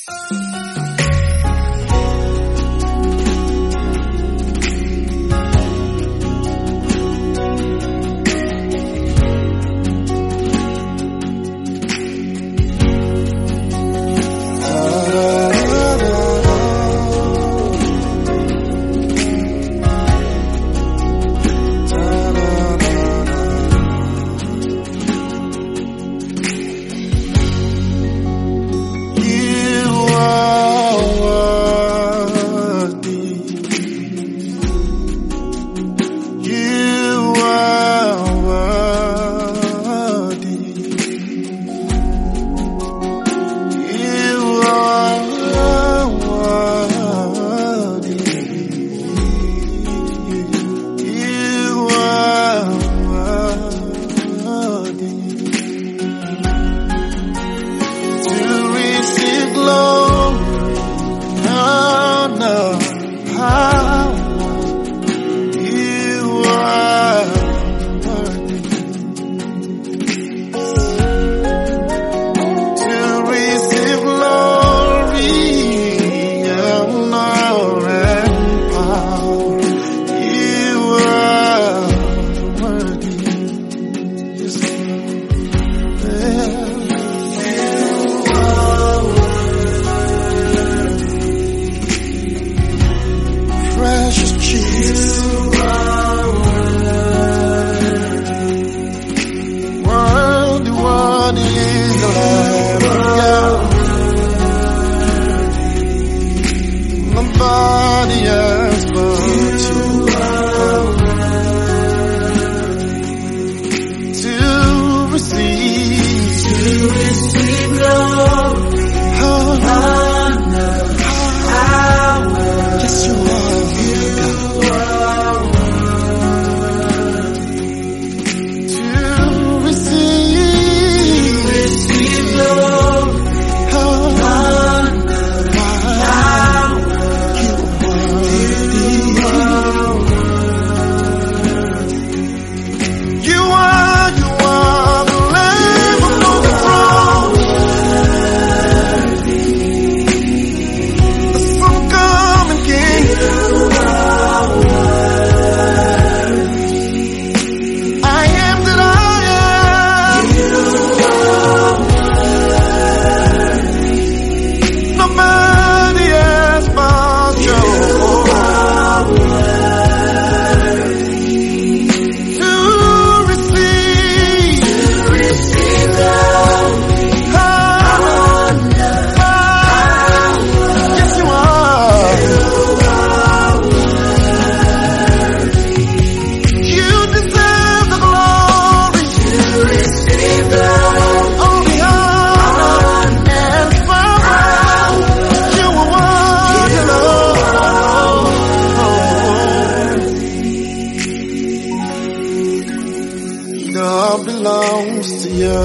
belongs to you.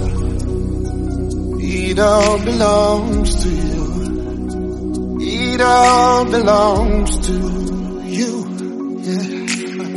It all belongs to you. It all belongs to you. Yeah.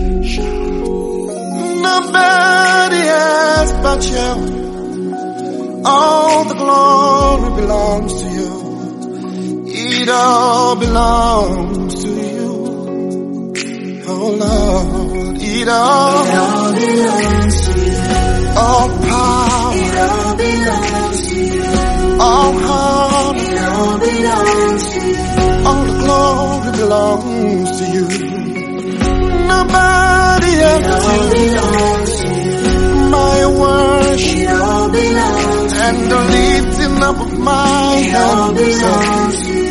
Nobody else but you. All the glory belongs to you. It all belongs to you. Oh Lord, it all belongs to you. All power, it all belongs to you. All honor, it all belongs to you. All the glory belongs to you. Nobody else belongs to you. My worship, it all belongs to you. And the lifting up of my hands,